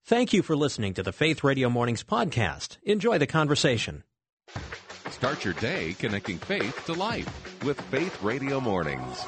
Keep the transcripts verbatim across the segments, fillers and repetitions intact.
Thank you for listening to the Faith Radio Mornings podcast. Enjoy the conversation. Start your day connecting faith to life with Faith Radio Mornings.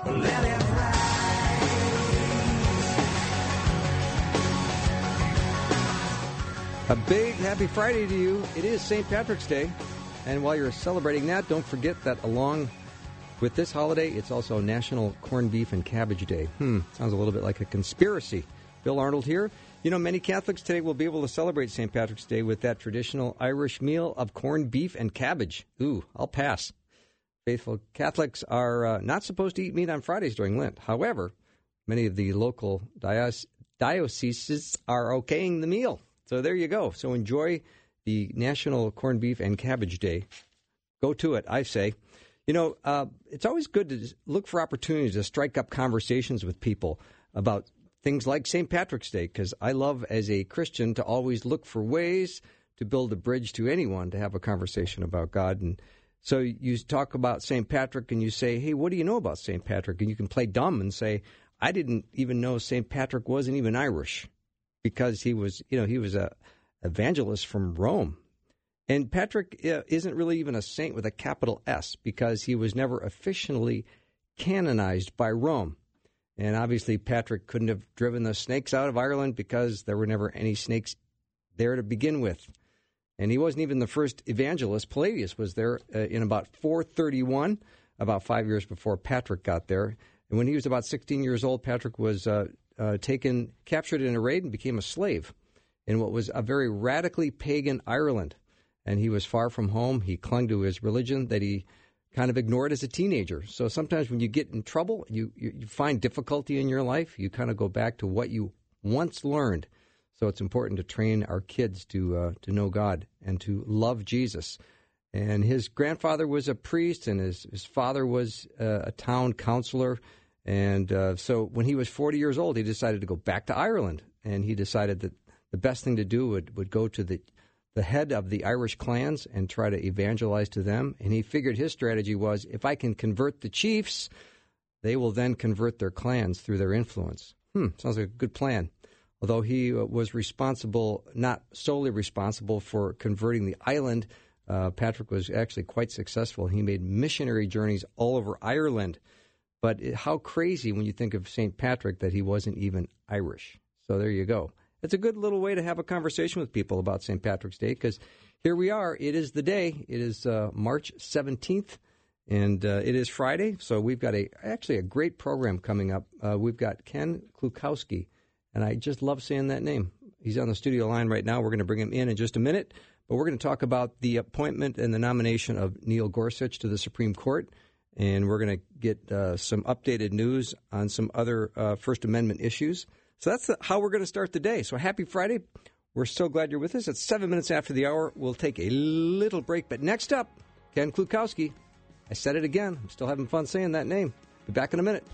A big happy Friday to you. It is Saint Patrick's Day. And while you're celebrating that, don't forget that along with this holiday, it's also National Corned Beef and Cabbage Day. Hmm, sounds a little bit like a conspiracy. Bill Arnold here. You know, many Catholics today will be able to celebrate Saint Patrick's Day with that traditional Irish meal of corned beef and cabbage. Ooh, I'll pass. Faithful Catholics are uh, not supposed to eat meat on Fridays during Lent. However, many of the local diocese, dioceses are okaying the meal. So there you go. So enjoy the National Corned Beef and Cabbage Day. Go to it, I say. You know, uh, it's always good to look for opportunities to strike up conversations with people about things like Saint Patrick's Day, because I love, as a Christian, to always look for ways to build a bridge to anyone to have a conversation about God. And so you talk about Saint Patrick and you say, hey, what do you know about Saint Patrick? And you can play dumb and say, I didn't even know Saint Patrick wasn't even Irish, because he was, you know, he was a evangelist from Rome. And Patrick isn't really even a saint with a capital S, because he was never officially canonized by Rome. And obviously, Patrick couldn't have driven the snakes out of Ireland because there were never any snakes there to begin with. And he wasn't even the first evangelist. Palladius was there uh, in about four thirty-one, about five years before Patrick got there. And when he was about sixteen years old, Patrick was uh, uh, taken, captured in a raid and became a slave in what was a very radically pagan Ireland. And he was far from home. He clung to his religion that he kind of ignored as a teenager. So sometimes when you get in trouble, you, you, you find difficulty in your life, you kind of go back to what you once learned. So it's important to train our kids to uh, to know God and to love Jesus. And his grandfather was a priest, and his, his father was uh, a town councilor. And uh, so when he was forty years old, he decided to go back to Ireland. And he decided that the best thing to do would, would go to the the head of the Irish clans and try to evangelize to them. And he figured his strategy was, if I can convert the chiefs, they will then convert their clans through their influence. Hmm, sounds like a good plan. Although he uh, was responsible, not solely responsible for converting the island, uh, Patrick was actually quite successful. He made missionary journeys all over Ireland. But it, how crazy when you think of Saint Patrick that he wasn't even Irish. So there you go. It's a good little way to have a conversation with people about Saint Patrick's Day, because here we are. It is the day. It is uh, March seventeenth, and uh, it is Friday. So we've got a actually a great program coming up. Uh, we've got Ken Klukowski, and I just love saying that name. He's on the studio line right now. We're going to bring him in in just a minute, but we're going to talk about the appointment and the nomination of Neil Gorsuch to the Supreme Court, and we're going to get uh, some updated news on some other uh, First Amendment issues. So that's the, how we're going to start the day. So happy Friday. We're so glad you're with us. It's seven minutes after the hour. We'll take a little break. But next up, Ken Klukowski. I said it again. I'm still having fun saying that name. Be back in a minute.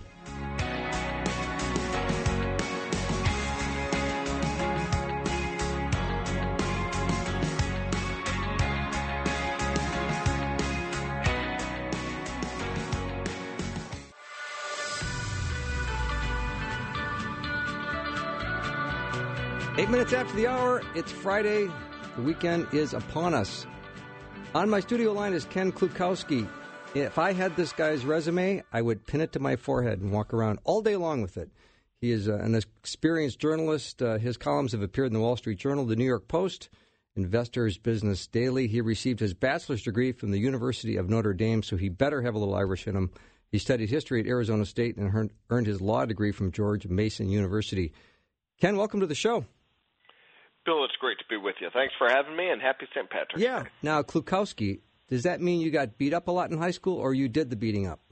Eight minutes after the hour, it's Friday. The weekend is upon us. On my studio line is Ken Klukowski. If I had this guy's resume, I would pin it to my forehead and walk around all day long with it. He is uh, an experienced journalist. Uh, his columns have appeared in the Wall Street Journal, the New York Post, Investors Business Daily. He received his bachelor's degree from the University of Notre Dame, so he better have a little Irish in him. He studied history at Arizona State and earned his law degree from George Mason University. Ken, welcome to the show. Bill, it's great to be with you. Thanks for having me, and happy Saint Patrick's yeah. Day. Now, Klukowski, does that mean you got beat up a lot in high school, or you did the beating up?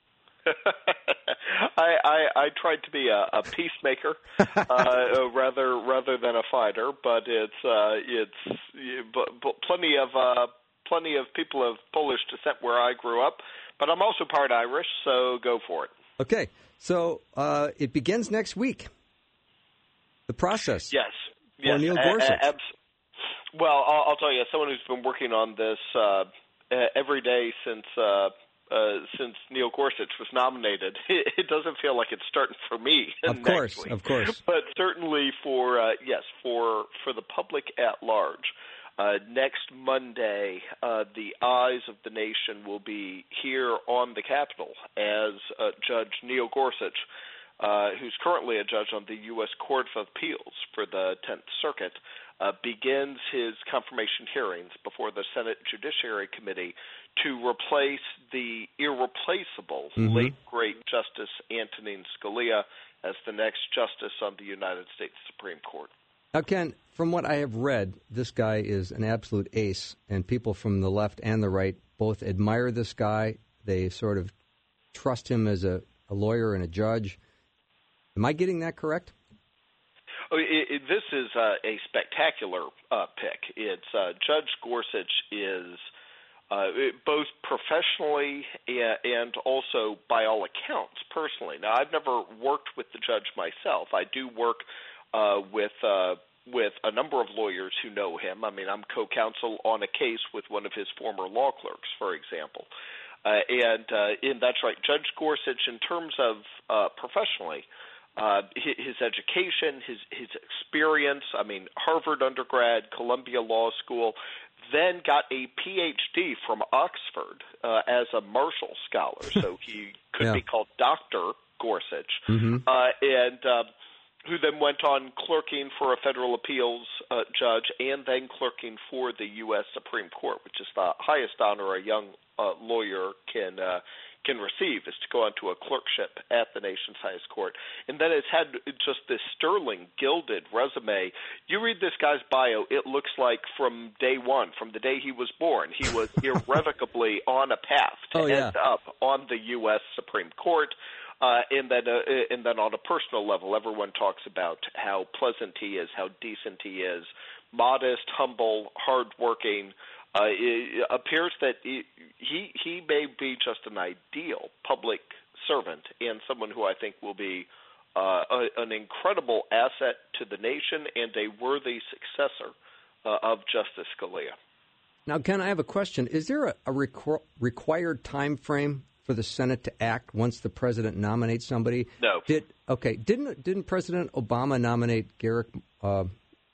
I, I, I tried to be a, a peacemaker uh, rather rather than a fighter, but it's uh, it's but, but plenty of uh, plenty of people of Polish descent where I grew up. But I'm also part Irish, so go for it. Okay, so uh, it begins next week. The process. Yes. For yes. Neil Gorsuch. A- a- well, I'll, I'll tell you, as someone who's been working on this uh, every day since uh, uh, since Neil Gorsuch was nominated. It, it doesn't feel like it's starting for me. Of course, week. of course. But certainly for uh, yes, for for the public at large. Uh, next Monday, uh, the eyes of the nation will be here on the Capitol as uh, Judge Neil Gorsuch, uh, who's currently a judge on the U S Court of Appeals for the Tenth Circuit, uh, begins his confirmation hearings before the Senate Judiciary Committee to replace the irreplaceable mm-hmm. late, great Justice Antonin Scalia as the next justice on the United States Supreme Court. Now, Ken, from what I have read, this guy is an absolute ace, and people from the left and the right both admire this guy. They sort of trust him as a, a lawyer and a judge. Am I getting that correct? Oh, it, it, this is uh, a spectacular uh, pick. It's uh, Judge Gorsuch is uh, both professionally and also, by all accounts, personally. Now, I've never worked with the judge myself. I do work Uh, with uh, with a number of lawyers who know him. I mean, I'm co-counsel on a case with one of his former law clerks, for example. Uh, and, uh, and that's right, Judge Gorsuch, in terms of uh, professionally, uh, his, his education, his, his experience, I mean, Harvard undergrad, Columbia Law School, then got a P H D from Oxford uh, as a Marshall Scholar. So he could yeah. be called Doctor Gorsuch. Mm-hmm. Uh, and... Uh, who then went on clerking for a federal appeals uh, judge and then clerking for the U S Supreme Court, which is the highest honor a young uh, lawyer can uh, can receive, is to go on to a clerkship at the nation's highest court. And then has had just this sterling, gilded resume. You read this guy's bio, it looks like from day one, from the day he was born, he was irrevocably on a path to oh, yeah. end up on the U S Supreme Court. Uh, and then, uh, and then on a personal level, everyone talks about how pleasant he is, how decent he is, modest, humble, hardworking. Uh, it appears that he he may be just an ideal public servant and someone who I think will be uh, a, an incredible asset to the nation and a worthy successor uh, of Justice Scalia. Now, Ken, I have a question. Is there a, a requ- required time frame for the Senate to act once the president nominates somebody? No. Did okay? Didn't didn't President Obama nominate Garrett? Uh,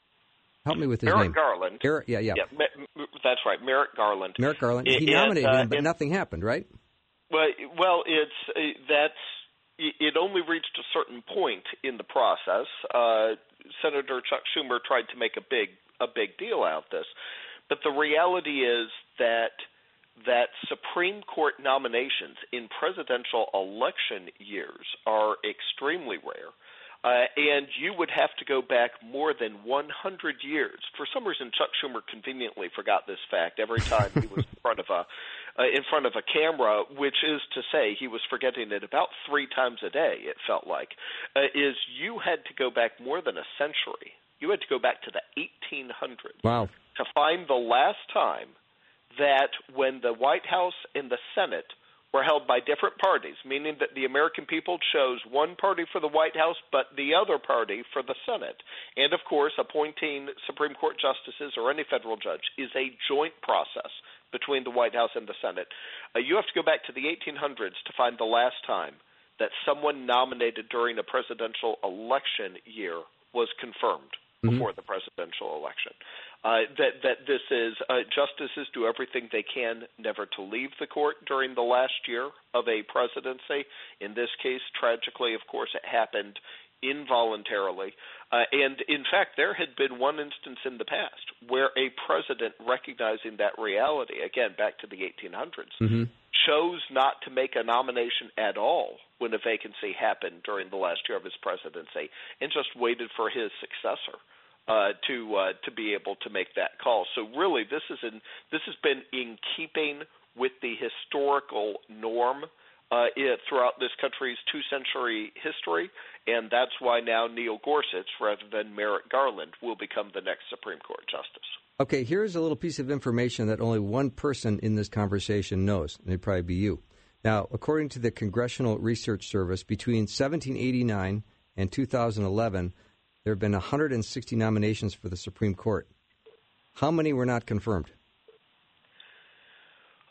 help me with his Merrick name. Garland. Garrett, yeah, yeah. Yeah, that's right, Merrick Garland. Merrick Garland. He and, nominated uh, him, but and, nothing happened, right? Well, well, it's uh, that's it. Only reached a certain point in the process. Uh, Senator Chuck Schumer tried to make a big a big deal out of this, but the reality is that. that Supreme Court nominations in presidential election years are extremely rare. Uh, and you would have to go back more than one hundred years. For some reason, Chuck Schumer conveniently forgot this fact every time he was in front of a uh, in front of a camera, which is to say he was forgetting it about three times a day, it felt like, uh, is you had to go back more than a century. You had to go back to the eighteen hundreds wow. to find the last time that when the White House and the Senate were held by different parties, meaning that the American people chose one party for the White House but the other party for the Senate. And, of course, appointing Supreme Court justices or any federal judge is a joint process between the White House and the Senate. Uh, you have to go back to the eighteen hundreds to find the last time that someone nominated during a presidential election year was confirmed mm-hmm. before the presidential election. Uh, that that this is uh, justices do everything they can never to leave the court during the last year of a presidency. In this case, tragically, of course, it happened involuntarily. Uh, and in fact, there had been one instance in the past where a president, recognizing that reality, again back to the eighteen hundreds, mm-hmm. chose not to make a nomination at all when a vacancy happened during the last year of his presidency, and just waited for his successor. Uh, to uh, to be able to make that call. So really, this is in this has been in keeping with the historical norm uh, it, throughout this country's two-century history, and that's why now Neil Gorsuch, rather than Merrick Garland, will become the next Supreme Court justice. Okay, here's a little piece of information that only one person in this conversation knows, and it'd probably be you. Now, according to the Congressional Research Service, between seventeen eighty-nine and two thousand eleven, there have been one hundred sixty nominations for the Supreme Court. How many were not confirmed?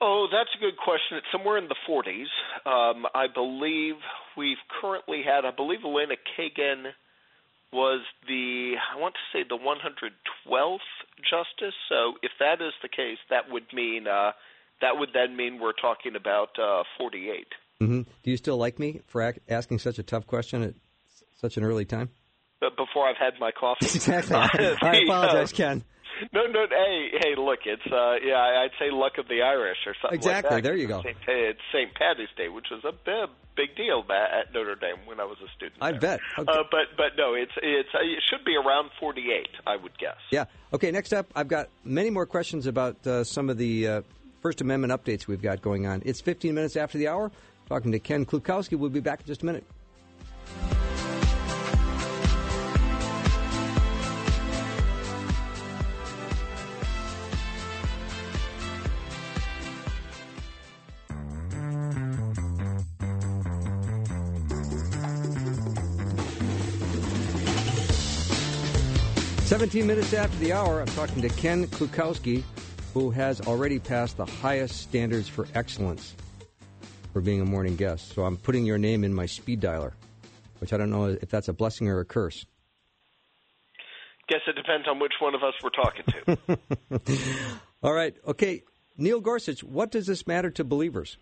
Oh, that's a good question. It's somewhere in the forties. Um, I believe we've currently had, I believe Elena Kagan was the, I want to say the one hundred twelfth justice. So if that is the case, that would mean, uh, that would then mean we're talking about uh, forty-eight. Mm-hmm. Do you still like me for ac- asking such a tough question at s- such an early time? But before I've had my coffee. Exactly. I apologize, Ken. No, no, hey, hey, look, it's, uh, yeah, I'd say luck of the Irish or something exactly. like that. There you go. Saint It's Saint Patty's Day, which was a big, big deal at Notre Dame when I was a student. I there. bet. Okay. Uh, but, but no, it's, it's, uh, it should be around forty-eight, I would guess. Yeah. Okay, next up, I've got many more questions about uh, some of the uh, First Amendment updates we've got going on. It's fifteen minutes after the hour. Talking to Ken Klukowski. We'll be back in just a minute. seventeen minutes after the hour, I'm talking to Ken Klukowski, who has already passed the highest standards for excellence for being a morning guest. So I'm putting your name in my speed dialer, which I don't know if that's a blessing or a curse. Guess it depends on which one of us we're talking to. All right. Okay. Neil Gorsuch, what does this matter to believers?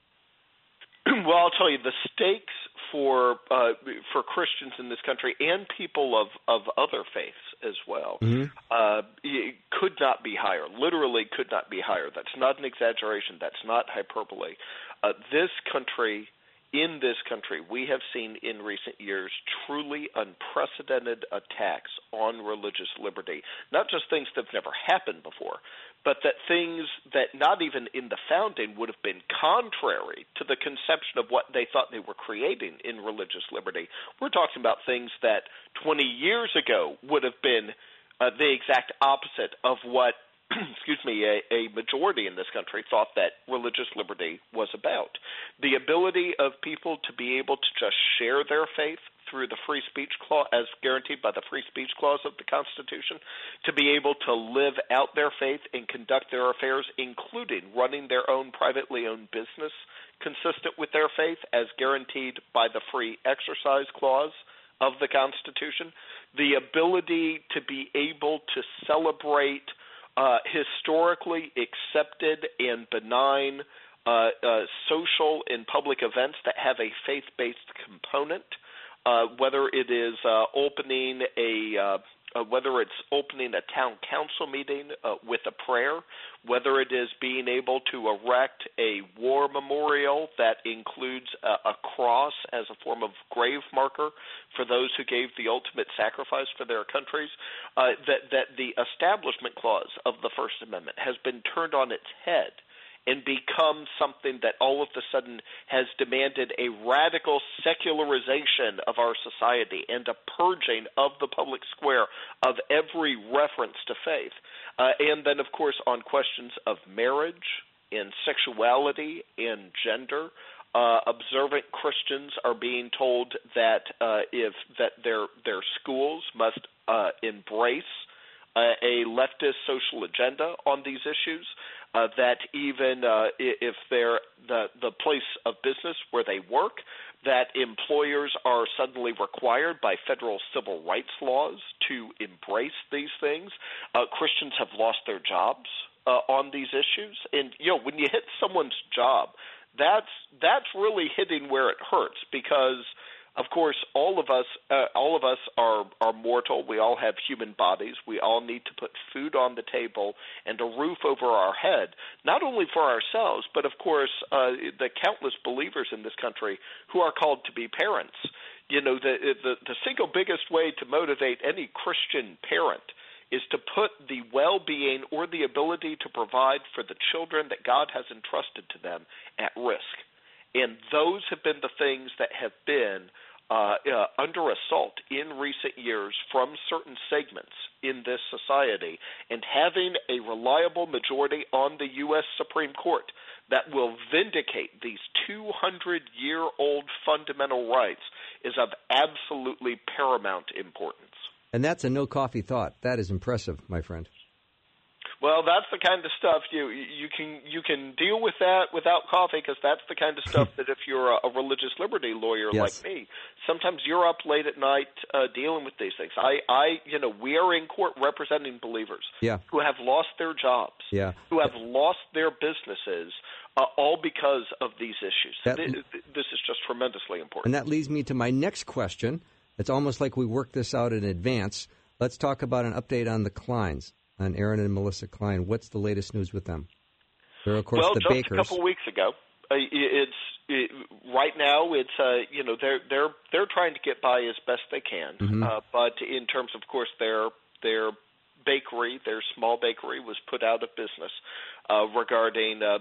Well, I'll tell you, the stakes for uh, for Christians in this country and people of, of other faiths as well mm-hmm. uh, could not be higher. Literally could not be higher. That's not an exaggeration. That's not hyperbole. Uh, this country, in this country, we have seen in recent years truly unprecedented attacks on religious liberty. Not just things that have never happened before, but that things that not even in the founding would have been contrary to the conception of what they thought they were creating in religious liberty. We're talking about things that twenty years ago would have been uh, the exact opposite of what, excuse me, a, a majority in this country thought that religious liberty was about. The ability of people to be able to just share their faith through the free speech clause, as guaranteed by the free speech clause of the Constitution, to be able to live out their faith and conduct their affairs, including running their own privately owned business consistent with their faith, as guaranteed by the free exercise clause of the Constitution. The ability to be able to celebrate uh, historically accepted and benign uh, uh, social and public events that have a faith-based component. Uh, whether it is uh, opening a, uh, uh, whether it's opening a town council meeting uh, with a prayer, whether it is being able to erect a war memorial that includes a, a cross as a form of grave marker for those who gave the ultimate sacrifice for their countries, uh, that, that the Establishment Clause of the First Amendment has been turned on its head and become something that all of a sudden has demanded a radical secularization of our society and a purging of the public square of every reference to faith. Uh, and then, of course, on questions of marriage and sexuality and gender, uh, observant Christians are being told that uh, if that their their schools must uh, embrace uh, a leftist social agenda on these issues. Uh, that even uh, if they're the, the place of business where they work, that employers are suddenly required by federal civil rights laws to embrace these things. Uh, Christians have lost their jobs uh, on these issues. And, you know, when you hit someone's job, that's that's really hitting where it hurts because, of course, all of us uh, all of us are, are mortal. We all have human bodies. We all need to put food on the table and a roof over our head, not only for ourselves, but, of course, uh, the countless believers in this country who are called to be parents. You know, the, the, the single biggest way to motivate any Christian parent is to put the well-being or the ability to provide for the children that God has entrusted to them at risk. And those have been the things that have been Uh, uh, under assault in recent years from certain segments in this society, and having a reliable majority on the U S Supreme Court that will vindicate these two hundred year old fundamental rights is of absolutely paramount importance. And that's a no-coffee thought. That is impressive, my friend. Well, that's the kind of stuff you you can you can deal with that without coffee, because that's the kind of stuff that if you're a, a religious liberty lawyer yes. like me, sometimes you're up late at night uh, dealing with these things. I, I, you know, we are in court representing believers yeah. who have lost their jobs, yeah. who have lost their businesses, uh, all because of these issues. That, this, this is just tremendously important. And that leads me to my next question. It's almost like we worked this out in advance. Let's talk about an update on the Kleins, on Aaron and Melissa Klein. What's the latest news with them? They're, of course, well, the just bakers. a couple of weeks ago. Uh, it's it, right now. It's uh, you know they're they're they're trying to get by as best they can. Mm-hmm. Uh, but in terms, of course, their their bakery, their small bakery, was put out of business uh, regarding uh,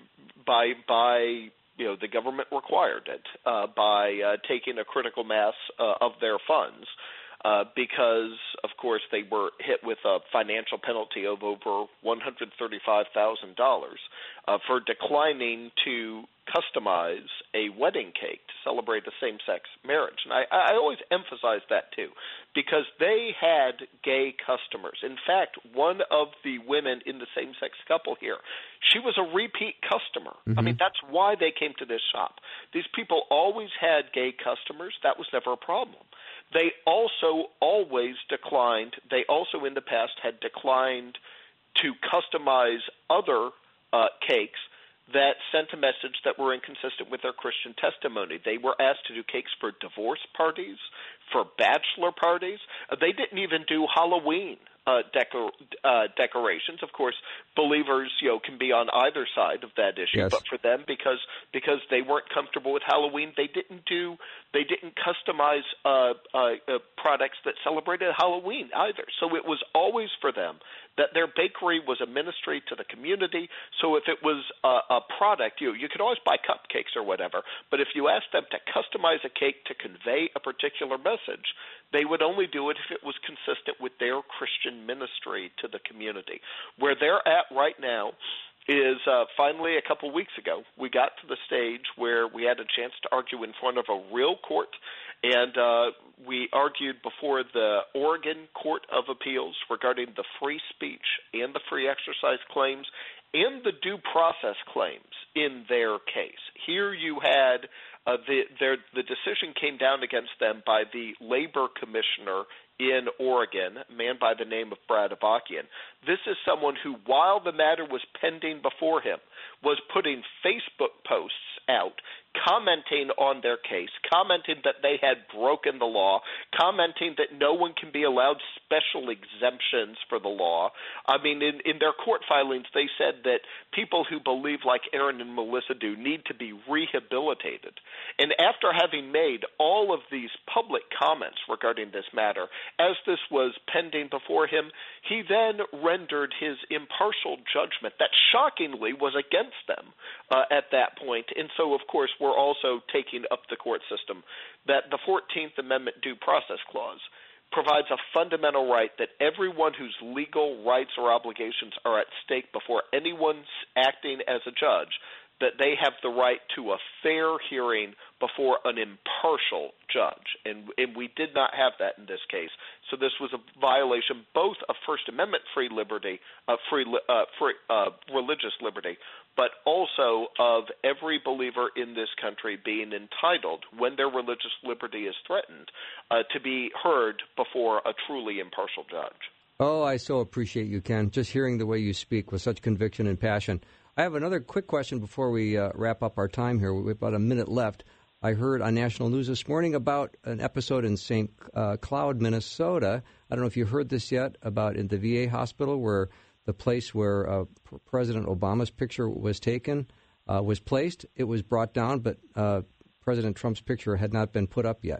by by. You know, the government required it uh, by uh, taking a critical mass uh, of their funds uh, because, of course, they were hit with a financial penalty of over one hundred thirty-five thousand dollars uh, for declining to customize a wedding cake to celebrate a same-sex marriage. And I, I always emphasize that, too, because they had gay customers. In fact, one of the women in the same-sex couple here, she was a repeat customer. Mm-hmm. I mean, that's why they came to this shop. These people always had gay customers. That was never a problem. They also always declined. They also in the past had declined to customize other uh, cakes that sent a message that were inconsistent with their Christian testimony. They were asked to do cakes for divorce parties, for bachelor parties. Uh, they didn't even do Halloween uh, decor- uh, decorations. Of course, believers, you know, can be on either side of that issue. Yes. But for them, because because they weren't comfortable with Halloween, they didn't do they didn't customize uh, uh, uh, products that celebrated Halloween either. So it was always for them that their bakery was a ministry to the community. So if it was a, a product, you you could always buy cupcakes or whatever, but if you asked them to customize a cake to convey a particular message, they would only do it if it was consistent with their Christian ministry to the community. Where they're at right now is uh, finally a couple weeks ago, we got to the stage where we had a chance to argue in front of a real court, and uh, we argued before the Oregon Court of Appeals regarding the free speech and the free exercise claims and the due process claims in their case. Here you had uh, the, their, the decision came down against them by the labor commissioner in Oregon, a man by the name of Brad Avakian. This is someone who, while the matter was pending before him, was putting Facebook posts out commenting on their case, commenting that they had broken the law, commenting that no one can be allowed special exemptions for the law. I mean, in, in their court filings, they said that people who believe like Aaron and Melissa do need to be rehabilitated. And after having made all of these public comments regarding this matter, as this was pending before him, he then rendered his impartial judgment that shockingly was against them uh, at that point. And so, of course, we're also taking up the court system that the fourteenth Amendment Due Process Clause provides a fundamental right that everyone whose legal rights or obligations are at stake before anyone's acting as a judge, that they have the right to a fair hearing before an impartial judge. And, and we did not have that in this case. So this was a violation both of First Amendment free liberty, uh, free, uh, free uh, religious liberty, but also of every believer in this country being entitled, when their religious liberty is threatened, uh, to be heard before a truly impartial judge. Oh, I so appreciate you, Ken, just hearing the way you speak with such conviction and passion. I have another quick question before we uh, wrap up our time here. We have about a minute left. I heard on national news this morning about an episode in Saint Uh, Cloud, Minnesota. I don't know if you heard this yet, about in the V A hospital where the place where uh, President Obama's picture was taken uh, was placed. It was brought down, but uh, President Trump's picture had not been put up yet.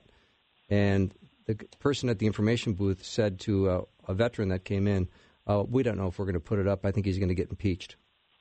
And the person at the information booth said to uh, a veteran that came in, uh, we don't know if we're going to put it up. I think he's going to get impeached.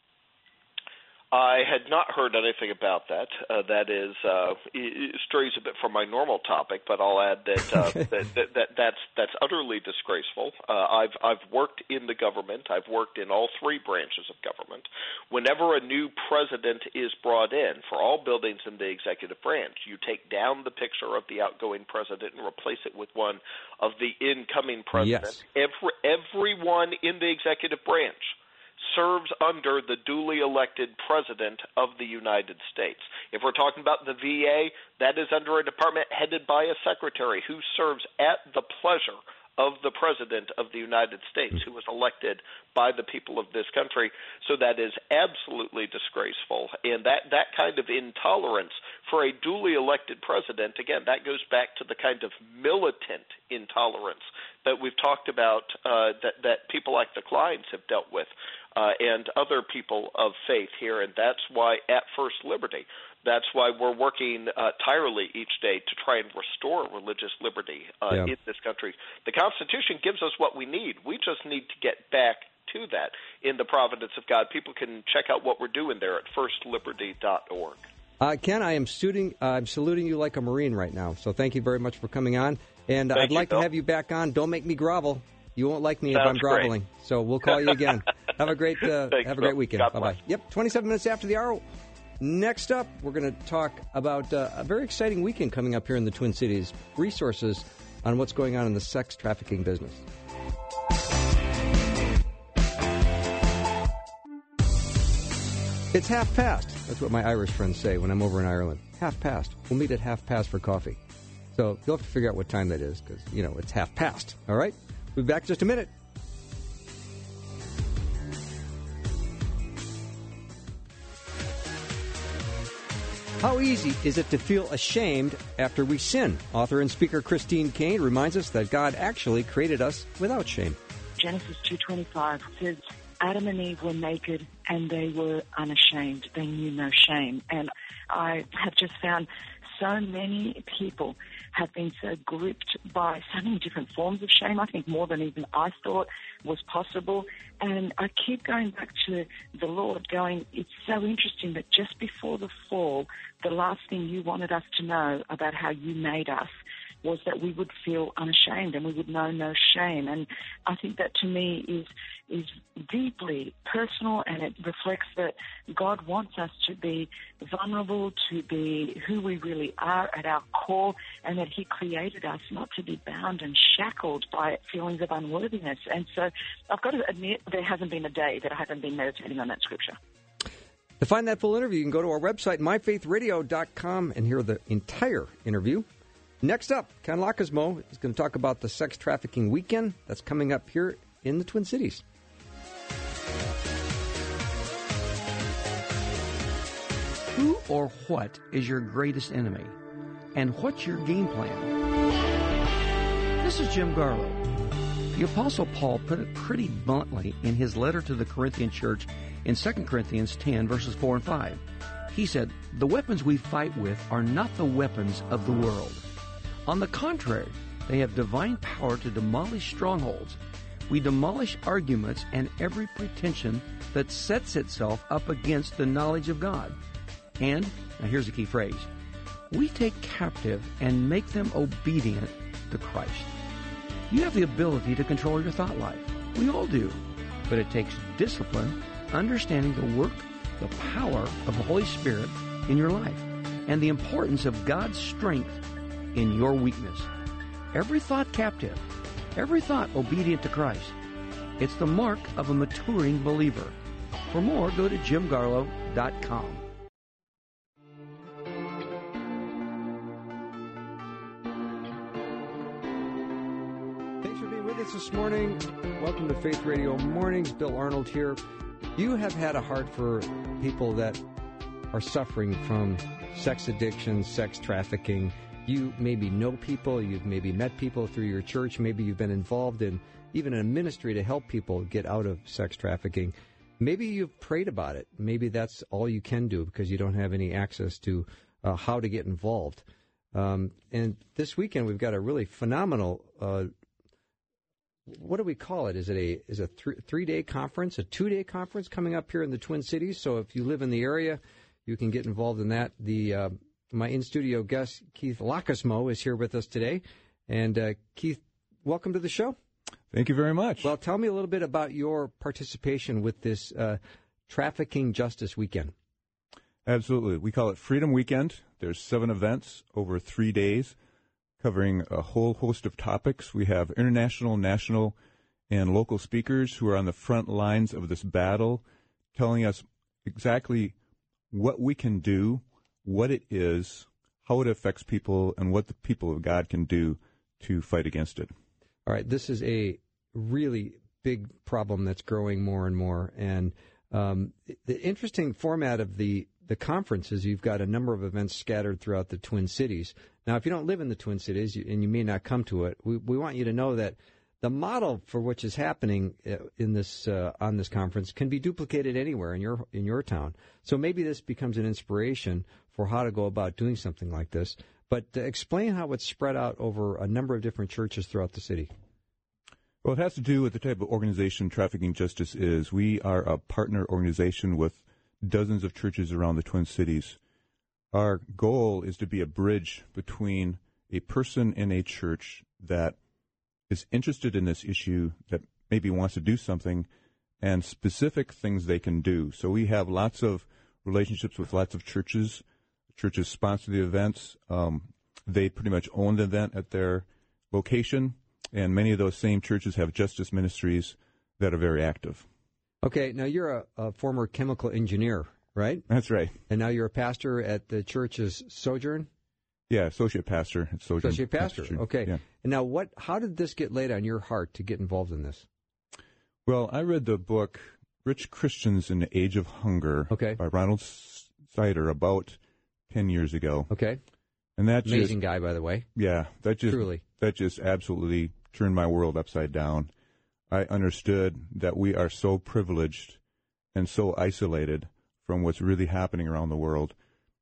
I had not heard anything about that. Uh, that is uh, it strays a bit from my normal topic, but I'll add that, uh, that, that, that that's that's utterly disgraceful. Uh, I've I've worked in the government. I've worked in all three branches of government. Whenever a new president is brought in, for all buildings in the executive branch, you take down the picture of the outgoing president and replace it with one of the incoming president. Yes. Every everyone in the executive branch serves under the duly elected President of the United States. If we're talking about the V A, that is under a department headed by a secretary who serves at the pleasure of the President of the United States, who was elected by the people of this country. So that is absolutely disgraceful. And that, that kind of intolerance for a duly elected president, again, that goes back to the kind of militant intolerance that we've talked about, uh, that, that people like the Kleins have dealt with, uh, and other people of faith here. And that's why at First Liberty, that's why we're working uh, tirelessly each day to try and restore religious liberty uh, yeah. in this country. The Constitution gives us what we need. We just need to get back to that in the providence of God. People can check out what we're doing there at first liberty dot org. Uh, Ken, I am saluting, uh, I'm saluting you like a Marine right now, so thank you very much for coming on. And uh, Thank I'd like you, to have you back on. Don't make me grovel. You won't like me Sounds if I'm groveling. great. So we'll call you again. Have a great uh, Thanks, have a great Bill. weekend. God Bye-bye. bless. Yep, twenty-seven minutes after the hour. Next up, we're going to talk about uh, a very exciting weekend coming up here in the Twin Cities. Resources on what's going on in the sex trafficking business. It's half past. That's what my Irish friends say when I'm over in Ireland. Half past. We'll meet at half past for coffee. So you'll have to figure out what time that is because, you know, it's half past. All right? We'll be back in just a minute. How easy is it to feel ashamed after we sin? Author and speaker Christine Caine reminds us that God actually created us without shame. Genesis two twenty-five says, Adam and Eve were naked and they were unashamed. They knew no shame. And I have just found so many people have been so gripped by so many different forms of shame, I think more than even I thought was possible. And I keep going back to the Lord going, it's so interesting that just before the fall, the last thing you wanted us to know about how you made us was that we would feel unashamed and we would know no shame. And I think that to me is is deeply personal, and it reflects that God wants us to be vulnerable, to be who we really are at our core, and that He created us not to be bound and shackled by feelings of unworthiness. And so I've got to admit there hasn't been a day that I haven't been meditating on that scripture. To find that full interview, you can go to our website, my faith radio dot com, and hear the entire interview. Next up, Ken Lacasmo is going to talk about the sex trafficking weekend that's coming up here in the Twin Cities. Who or what is your greatest enemy? And what's your game plan? This is Jim Garlow. The Apostle Paul put it pretty bluntly in his letter to the Corinthian church in Second Corinthians ten, verses four and five. He said, "The weapons we fight with are not the weapons of the world. On the contrary, they have divine power to demolish strongholds. We demolish arguments and every pretension that sets itself up against the knowledge of God." And, now here's a key phrase, we take captive and make them obedient to Christ. You have the ability to control your thought life. We all do. But it takes discipline, understanding the work, the power of the Holy Spirit in your life, and the importance of God's strength in your weakness. Every thought captive, every thought obedient to Christ. It's the mark of a maturing believer. For more, go to jim garlow dot com. Thanks for being with us this morning. Welcome to Faith Radio Mornings. Bill Arnold here. You have had a heart for people that are suffering from sex addiction, sex trafficking. You maybe know people, you've maybe met people through your church, maybe you've been involved in even a ministry to help people get out of sex trafficking. Maybe you've prayed about it. Maybe that's all you can do because you don't have any access to uh, how to get involved. Um, and this weekend we've got a really phenomenal, uh, what do we call it? Is it a is a th- three-day conference, a two-day conference coming up here in the Twin Cities? So if you live in the area, you can get involved in that. The uh, My in-studio guest, Keith Lacasmo, is here with us today. And, uh, Keith, welcome to the show. Thank you very much. Well, tell me a little bit about your participation with this uh, Trafficking Justice Weekend. Absolutely. We call it Freedom Weekend. There's seven events over three days covering a whole host of topics. We have international, national, and local speakers who are on the front lines of this battle, telling us exactly what we can do, what it is, how it affects people, and what the people of God can do to fight against it. All right, this is a really big problem that's growing more and more. And um, the interesting format of the, the conference is you've got a number of events scattered throughout the Twin Cities. Now, if you don't live in the Twin Cities, you, and you may not come to it, we, we want you to know that the model for which is happening in this uh, on this conference can be duplicated anywhere in your in your town. So maybe this becomes an inspiration for how to go about doing something like this. But uh, explain how it's spread out over a number of different churches throughout the city. Well, it has to do with the type of organization Trafficking Justice is. We are a partner organization with dozens of churches around the Twin Cities. Our goal is to be a bridge between a person in a church that is interested in this issue, that maybe wants to do something, and specific things they can do. So we have lots of relationships with lots of churches. Churches sponsor the events. Um, they pretty much own the event at their location. And many of those same churches have justice ministries that are very active. Okay, now you're a, a former chemical engineer, right? That's right. And now you're a pastor at the church's Sojourn? Yeah, associate pastor at Sojourn. Associate pastor, Pastor. okay. Yeah. And now what? How did this get laid on your heart to get involved in this? Well, I read the book Rich Christians in the Age of Hunger okay. by Ronald Sider about ten years ago. Okay. And that Amazing just, guy, by the way. Yeah, that just Truly. that just absolutely turned my world upside down. I understood that we are so privileged and so isolated from what's really happening around the world.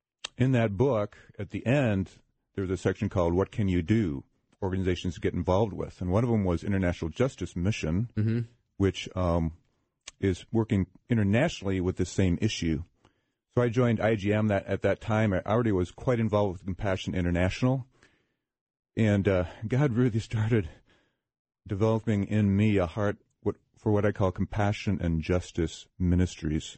In that book, at the end, there was a section called What Can You Do? Organizations get involved with. And one of them was International Justice Mission, mm-hmm. which um, is working internationally with the same issue. So I joined I G M that at that time. I already was quite involved with Compassion International. And uh, God really started developing in me a heart what, for what I call compassion and justice ministries.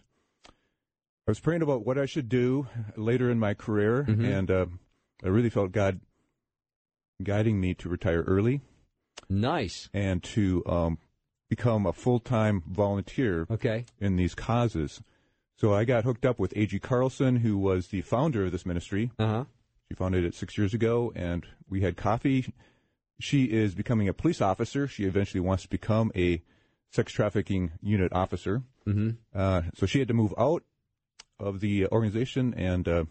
I was praying about what I should do later in my career, mm-hmm. and uh, I really felt God guiding me to retire early. Nice. And to um, become a full-time volunteer okay. in these causes. So I got hooked up with A G Carlson, who was the founder of this ministry. Uh-huh. She founded it six years ago, and we had coffee. She is becoming a police officer. She eventually wants to become a sex trafficking unit officer. Mm-hmm. Uh, so she had to move out of the organization, and uh,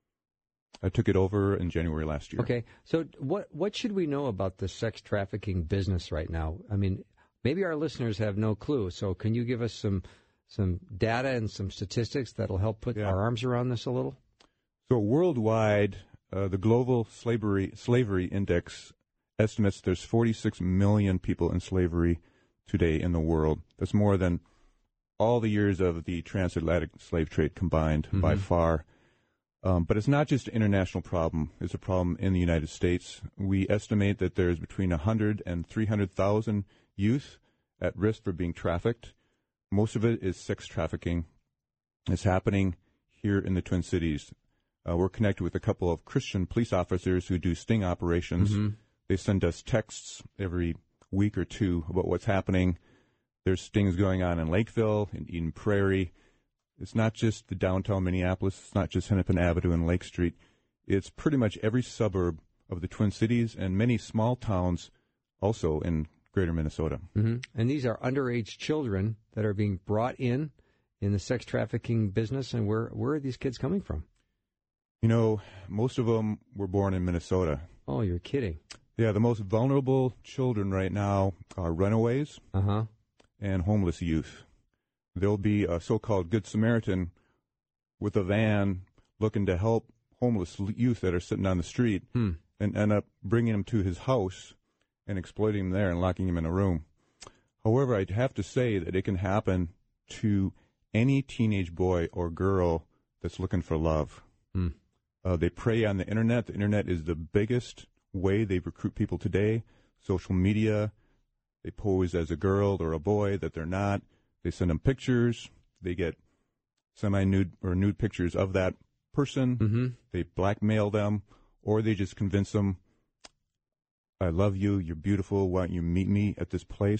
I took it over in January last year. Okay. So what what should we know about the sex trafficking business right now? I mean, maybe our listeners have no clue. So can you give us some some data and some statistics that'll help put yeah. our arms around this a little? So worldwide, uh, the Global Slavery Slavery Index estimates there's forty-six million people in slavery today in the world. That's more than all the years of the transatlantic slave trade combined mm-hmm. by far. Um, but it's not just an international problem. It's a problem in the United States. We estimate that there's between one hundred and three hundred thousand youth at risk for being trafficked. Most of it is sex trafficking. It's happening here in the Twin Cities. Uh, we're connected with a couple of Christian police officers who do sting operations. Mm-hmm. They send us texts every week or two about what's happening. There's stings going on in Lakeville, in Eden Prairie. It's not just the downtown Minneapolis. It's not just Hennepin Avenue and Lake Street. It's pretty much every suburb of the Twin Cities and many small towns also in greater Minnesota. Mm-hmm. And these are underage children that are being brought in in the sex trafficking business. And where, where are these kids coming from? You know, most of them were born in Minnesota. Oh, you're kidding. Yeah, the most vulnerable children right now are runaways uh-huh. and homeless youth. There'll be a so-called Good Samaritan with a van looking to help homeless youth that are sitting on the street hmm. and end up bringing them to his house and exploiting them there and locking him in a room. However, I'd have to say that it can happen to any teenage boy or girl that's looking for love. Hmm. Uh, they prey on the Internet. The Internet is the biggest way they recruit people today. Social media, they pose as a girl or a boy that they're not. They send them pictures. They get semi-nude or nude pictures of that person. Mm-hmm. They blackmail them, or they just convince them, I love you, you're beautiful, why don't you meet me at this place?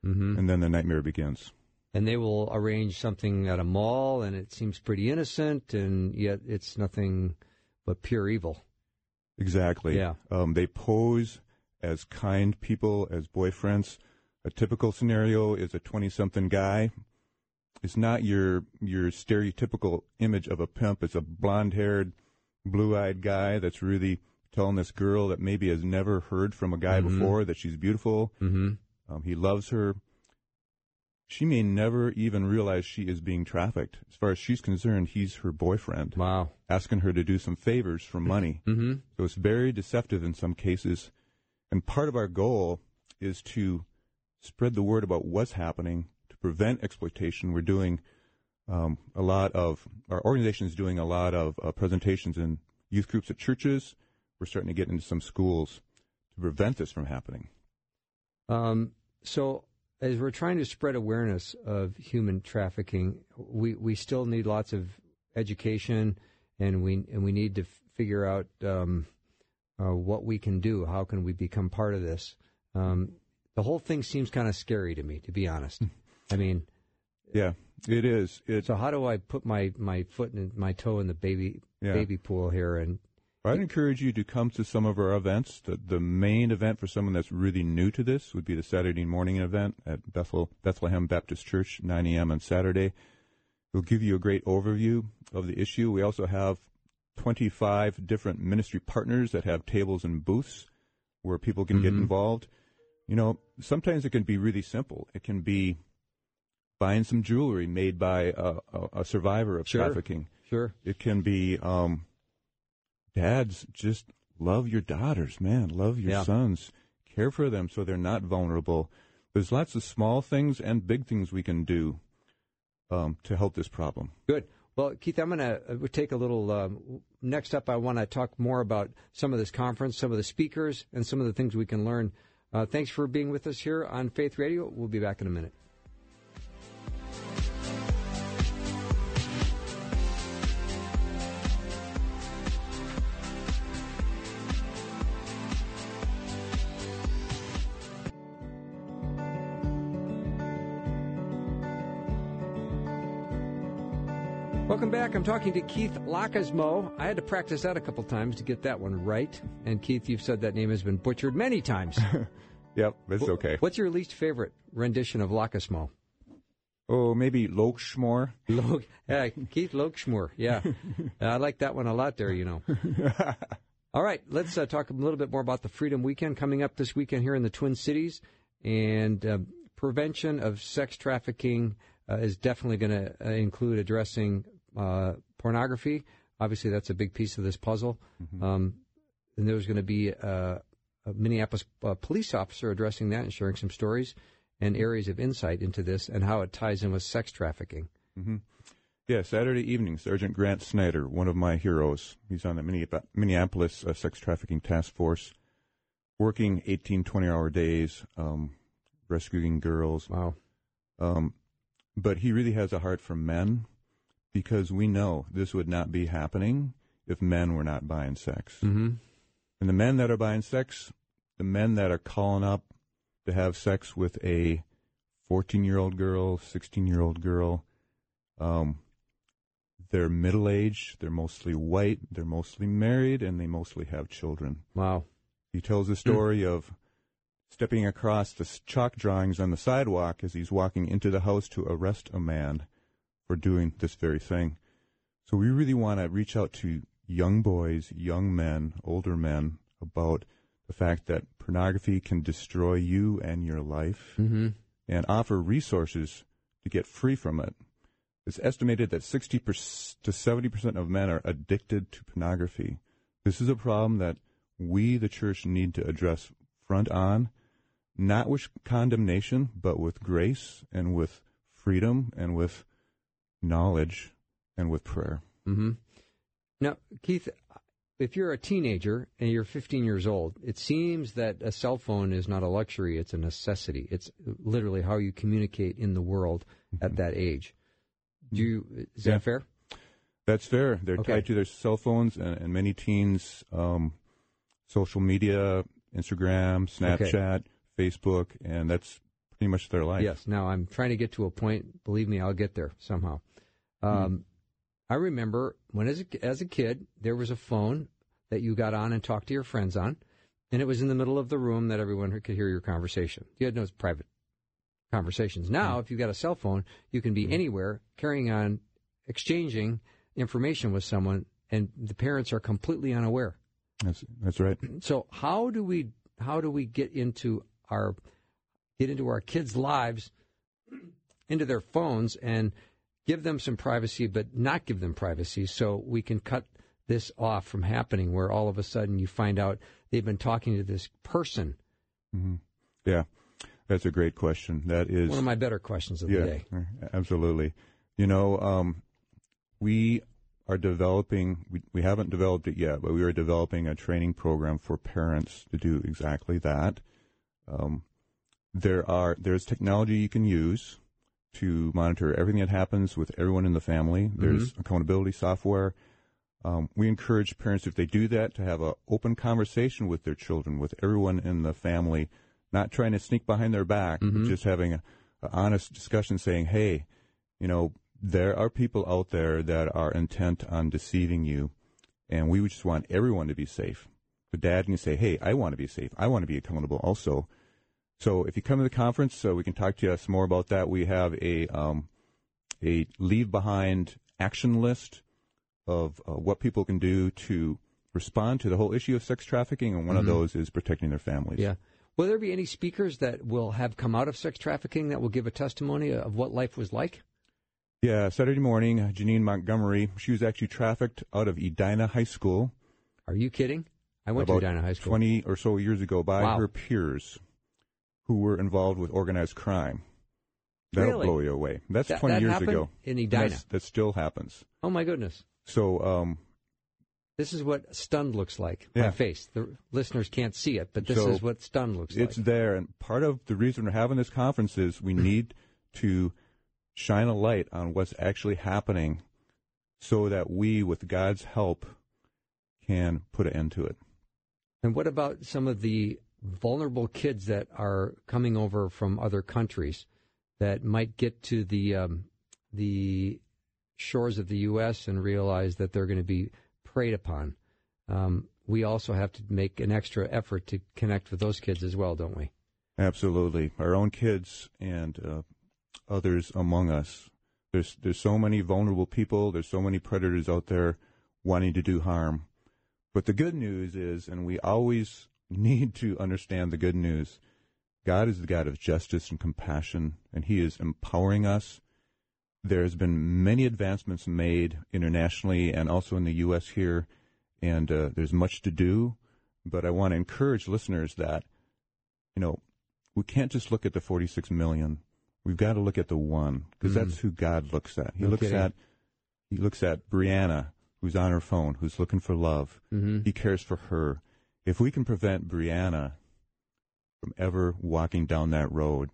Mm-hmm. and then the nightmare begins. And they will arrange something at a mall, and it seems pretty innocent, and yet it's nothing but pure evil. Exactly. Yeah. Um, they pose as kind people, as boyfriends. A typical scenario is a twenty-something guy. It's not your your stereotypical image of a pimp. It's a blonde-haired, blue-eyed guy that's really telling this girl that maybe has never heard from a guy Mm-hmm. before that she's beautiful. Mm-hmm. Um, he loves her. She may never even realize she is being trafficked. As far as she's concerned, he's her boyfriend, Wow. asking her to do some favors for money. Mm-hmm. So it's very deceptive in some cases. And part of our goal is to spread the word about what's happening to prevent exploitation. We're doing um, a lot of, our organization is doing a lot of uh, presentations in youth groups at churches. We're starting to get into some schools to prevent this from happening. Um, so as we're trying to spread awareness of human trafficking, we, we still need lots of education, and we and we need to f- figure out um, uh, what we can do. How can we become part of this? Um, the whole thing seems kind of scary to me, to be honest. I mean, Yeah, it is. It, so how do I put my, my foot and my toe in the baby Yeah. baby pool here? And I'd encourage you to come to some of our events. The, the main event for someone that's really new to this would be the Saturday morning event at Bethel, Bethlehem Baptist Church, nine a.m. on Saturday. We'll give you a great overview of the issue. We also have twenty-five different ministry partners that have tables and booths where people can Mm-hmm. get involved. You know, sometimes it can be really simple. It can be buying some jewelry made by a, a, a survivor of Sure. trafficking. sure, It can be um, dads, just love your daughters, man. Love your Yeah. sons. Care for them so they're not vulnerable. There's lots of small things and big things we can do um, to help this problem. good. Well, Keith, I'm going to take a little. Um, next up, I want to talk more about some of this conference, some of the speakers, and some of the things we can learn. Uh, thanks for being with us here on Faith Radio. We'll be back in a minute. Welcome back. I'm talking to Keith Lacasmo. I had to practice that a couple times to get that one right. And Keith, you've said that name has been butchered many times. Yep, it's okay. What's your least favorite rendition of Lacasmo? Oh, maybe Lokshmore. Log- uh, Keith Lokshmore. Yeah. I like that one a lot there, you know. All right, let's uh, talk a little bit more about the Freedom Weekend coming up this weekend here in the Twin Cities. And uh, prevention of sex trafficking uh, is definitely going to uh, include addressing uh, pornography. Obviously, that's a big piece of this puzzle. Mm-hmm. Um, and there's going to be uh, a Minneapolis uh, police officer addressing that and sharing some stories and areas of insight into this and how it ties in with sex trafficking. Mm-hmm. Yeah, Saturday evening, Sergeant Grant Snyder, one of my heroes. He's on the Minneapolis uh, Sex Trafficking Task Force, working eighteen, twenty-hour days, um, rescuing girls. Wow. Um, but he really has a heart for men, because we know this would not be happening if men were not buying sex. Mm-hmm. And the men that are buying sex, the men that are calling up to have sex with a fourteen-year-old girl, sixteen-year-old girl, um, they're middle-aged, they're mostly white, they're mostly married, and they mostly have children. Wow. He tells the story mm. of stepping across the chalk drawings on the sidewalk as he's walking into the house to arrest a man for doing this very thing. So we really want to reach out to young boys, young men, older men about the fact that pornography can destroy you and your life, mm-hmm. and offer resources to get free from it. It's estimated that sixty to seventy percent of men are addicted to pornography. This is a problem that we, the church, need to address front on, not with condemnation, but with grace and with freedom and with knowledge and with prayer. Mm-hmm. Now, Keith, if you're a teenager and you're fifteen years old, it seems that a cell phone is not a luxury, it's a necessity. It's literally how you communicate in the world mm-hmm. at that age. Do you, is yeah. that fair? That's fair. They're okay. tied to their cell phones, and, and many teens, um, social media, Instagram, Snapchat, okay. Facebook, and that's pretty much their life. Yes. Now, I'm trying to get to a point. Believe me, I'll get there somehow. Um, mm. I remember when, as a, as a kid, there was a phone that you got on and talked to your friends on, and it was in the middle of the room that everyone could hear your conversation. You had no private conversations. Now, mm. if you've got a cell phone, you can be mm. anywhere carrying on, exchanging information with someone, and the parents are completely unaware. That's that's right. So how do we how do we get into our get into our kids' lives, into their phones, and give them some privacy, but not give them privacy, so we can cut this off from happening, where all of a sudden you find out they've been talking to this person? Mm-hmm. Yeah, that's a great question. That is one of my better questions of yeah, the day. Absolutely. You know, um, we are developing, we, we haven't developed it yet, but we are developing a training program for parents to do exactly that. Um, there are there's technology you can use to monitor everything that happens with everyone in the family. There's mm-hmm. accountability software. Um, we encourage parents, if they do that, to have an open conversation with their children, with everyone in the family, not trying to sneak behind their back, mm-hmm. but just having an honest discussion saying, hey, you know, there are people out there that are intent on deceiving you, and we just want everyone to be safe. The dad can say, hey, I want to be safe. I want to be accountable also. So if you come to the conference, so we can talk to you some more about that. We have a um, a leave behind action list of uh, what people can do to respond to the whole issue of sex trafficking, and one mm-hmm. of those is protecting their families. Yeah. Will there be any speakers that will have come out of sex trafficking that will give a testimony of what life was like? Yeah, Saturday morning, Janine Montgomery, she was actually trafficked out of Edina High School. Are you kidding? I went to Edina High School. twenty or so years ago by wow. her peers who were involved with organized crime. That'll really? blow you away. That's that, twenty that years ago. In Edina? That's, that still happens. Oh, my goodness. So, um, this is what stunned looks like. Yeah. My face. The listeners can't see it, but this so is what stunned looks it's like. It's there, and part of the reason we're having this conference is we need to shine a light on what's actually happening so that we, with God's help, can put an end to it. And what about some of the vulnerable kids that are coming over from other countries that might get to the um, the shores of the U S and realize that they're going to be preyed upon? Um, we also have to make an extra effort to connect with those kids as well, don't we? Absolutely. Our own kids and uh, others among us. There's there's so many vulnerable people. There's so many predators out there wanting to do harm. But the good news is, and we always need to understand the good news, God is the God of justice and compassion, and He is empowering us. There's been many advancements made internationally and also in the U S here, and uh, there's much to do. But I want to encourage listeners that, you know, we can't just look at the forty-six million. We've got to look at the one, because mm. that's who God looks at. He no looks kidding. at He looks at Brianna, who's on her phone, who's looking for love. Mm-hmm. He cares for her. If we can prevent Brianna from ever walking down that road,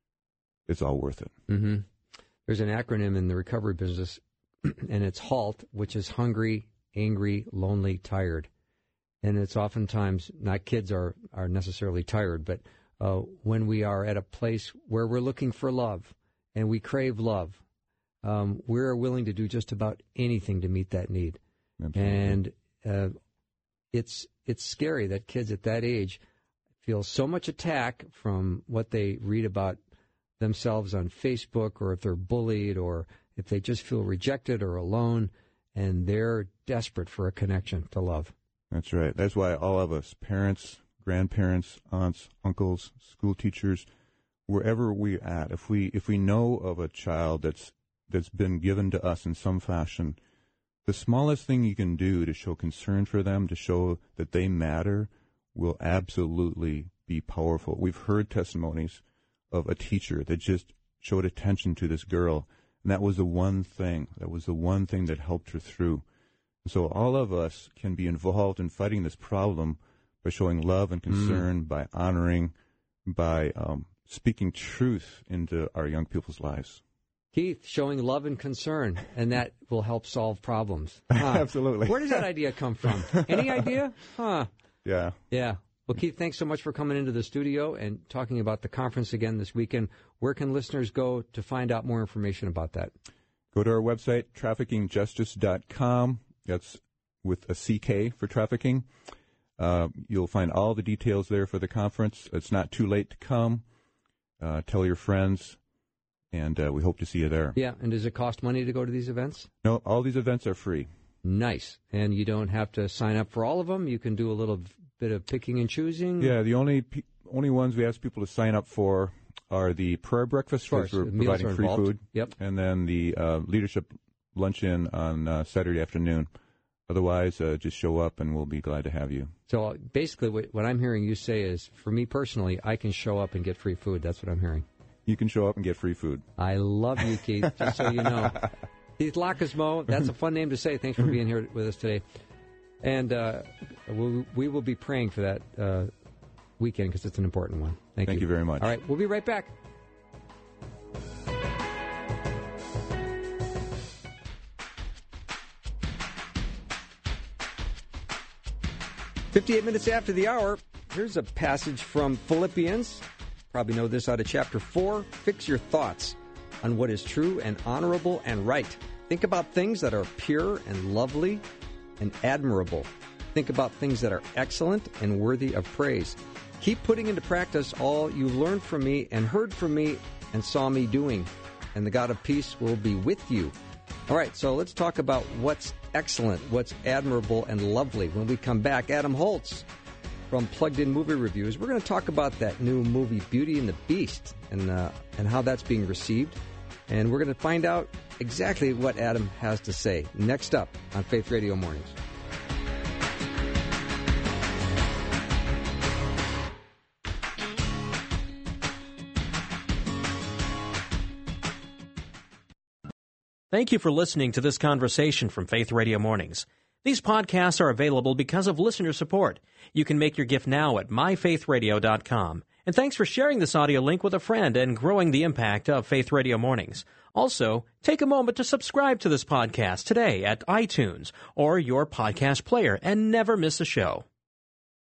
it's all worth it. Mm-hmm. There's an acronym in the recovery business, and it's HALT, which is hungry, angry, lonely, tired. And it's oftentimes not kids are, are necessarily tired, but uh, when we are at a place where we're looking for love and we crave love, um, we're willing to do just about anything to meet that need. Absolutely. And uh, it's it's scary that kids at that age feel so much attack from what they read about themselves on Facebook, or if they're bullied, or if they just feel rejected or alone, and they're desperate for a connection to love. That's right. That's why all of us, parents, grandparents, aunts, uncles, school teachers, wherever we're at, if we if we know of a child that's that's been given to us in some fashion, the smallest thing you can do to show concern for them, to show that they matter, will absolutely be powerful. We've heard testimonies of a teacher that just showed attention to this girl, and that was the one thing, that was the one thing that helped her through. So all of us can be involved in fighting this problem by showing love and concern, mm. by honoring, by um, speaking truth into our young people's lives. Keith, showing love and concern, and that will help solve problems. Huh. Absolutely. Where did that idea come from? Any idea? Huh. Yeah. Yeah. Well, Keith, thanks so much for coming into the studio and talking about the conference again this weekend. Where can listeners go to find out more information about that? Go to our website, trafficking justice dot com. That's with a C K for trafficking. Uh, you'll find all the details there for the conference. It's not too late to come. Uh, tell your friends, and uh, we hope to see you there. Yeah, and does it cost money to go to these events? No, all these events are free. Nice. And you don't have to sign up for all of them. You can do a little bit of picking and choosing. Yeah, the only pe- only ones we ask people to sign up for are the prayer breakfast, because we're providing free food. Yep. And then the uh, leadership luncheon on uh, Saturday afternoon. Otherwise, uh, just show up and we'll be glad to have you. So basically what, what I'm hearing you say is, for me personally, I can show up and get free food. That's what I'm hearing. You can show up and get free food. I love you, Keith, just so you know. Keith Lacasmo, that's a fun name to say. Thanks for being here with us today. And uh, we'll, we will be praying for that uh, weekend because it's an important one. Thank, Thank you. you very much. All right, we'll be right back. fifty-eight minutes after the hour, here's a passage from Philippians. Probably know this out of chapter four. Fix your thoughts on what is true and honorable and right. Think about things that are pure and lovely and admirable. Think about things that are excellent and worthy of praise. Keep putting into practice all you learned from me and heard from me and saw me doing, and the God of peace will be with you. All right, so let's talk about what's excellent, what's admirable and lovely. When we come back, Adam Holtz from Plugged In Movie Reviews. We're going to talk about that new movie, Beauty and the Beast, and uh, and how that's being received. And we're going to find out exactly what Adam has to say next up on Faith Radio Mornings. Thank you for listening to this conversation from Faith Radio Mornings. These podcasts are available because of listener support. You can make your gift now at my faith radio dot com. And thanks for sharing this audio link with a friend and growing the impact of Faith Radio Mornings. Also, take a moment to subscribe to this podcast today at iTunes or your podcast player and never miss a show.